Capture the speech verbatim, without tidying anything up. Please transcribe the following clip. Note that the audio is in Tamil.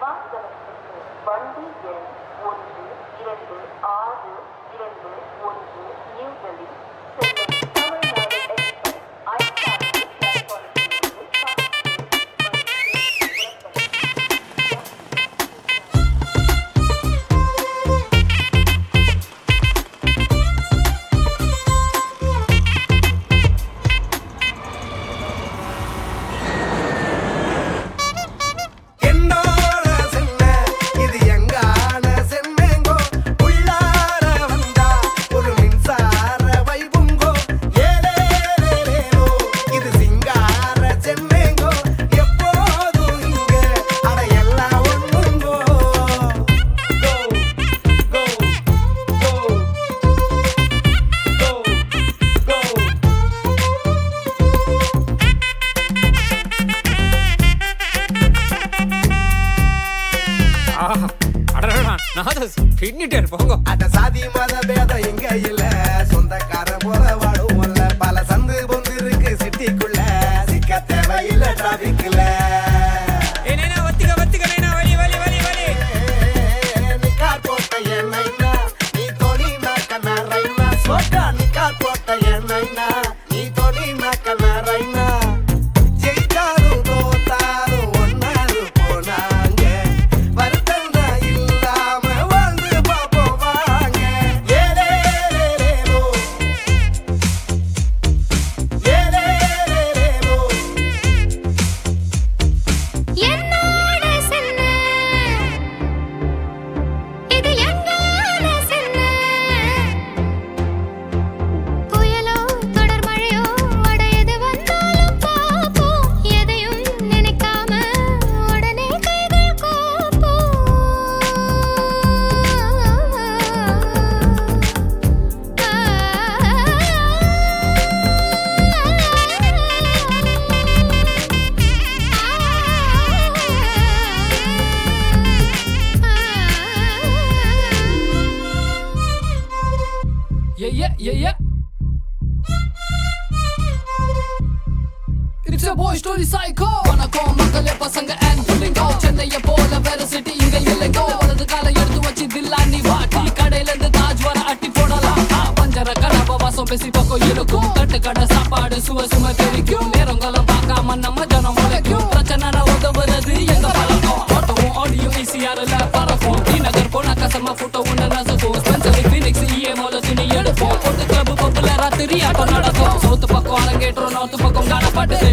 வாசகத்துக்கு வண்டி எண் ஒன்று இரண்டு ஆறு இரண்டு ஒன்று நியூ டெல்லி செல்லும் தமிழ்நாடு எக்ஸ்பிரஸ் ஐந்தாண்டு பிளாட்ஃபார்மிலிருந்து அட சாதி மத பேதம் இங்க இல்ல, சொந்தக்கார போல வாழும் பல சந்து பொந்து இருக்கு சிட்டிக்குள்ள, சிக்க தேவையில்ல டிராபிக்ல. நிக்கார் போட்ட எண்ணெய்னா நீ தோணி நாக்கனா ரைனா, சோட்டா நிக்கார் போட்ட எண்ணெய்னா நீ தோணி நாக்கனா ரைனா. ஜெயிச்சாரும் தோத்தாரும் ஒன்னாரு போனாங்க, வருத்தம்னா இல்லாம வாழ்ந்து பாப்போம் வாங்க. ஏலேலேலேலோ ஏலேலேலேலோ என்னோட சென்ன இது எங்கோட சென்ன, புயலோ தொடர் மழையோ அட எது வந்தாலும் பாப்போம், எதையும் நினைக்காம உடனே கைகள் கோப்போம். Yeah, yeah, yeah, yeah. It's a boy story psycho. வணக்கம் மக்களே பசங்க and புள்ளிங்கோ, சென்னைய போல வேற சிட்டி இங்க இல்லைங்கோ. வலது காலை எடுத்து வச்சு தில்லானி வாட்டி, கடையில இருந்து தாஜ் வர அட்டி போடலாம். பஞ்சர கடை வாசம் பேசி பக்கம் இருக்கும், தட்டு கடை சாப்பாடு சுவ சும தெரிக்கும். நேரங்களும் பார்க்காம நம்ம ஜனம் முளைக்கும், பிரச்சனை உதவுறது எங்க பழக்கம். ஆட்டோவும் ஆடியும் ஈஸியாரில் பறக்கும், டி நகர் போன கசம கூட்டம் ஒன்று நசுக்கும். ஸ்பென்சரி ஃபீனிக்ஸ் இஏ மோல துணி எடுப்போம், பொட்டு கிளப் பப்புல ராத்திரி ஆட்டம் நடக்கும். சவுத்து பக்கம் அரங்கேற்றோம், நார்த்து பக்கம் காணப்பட்டது.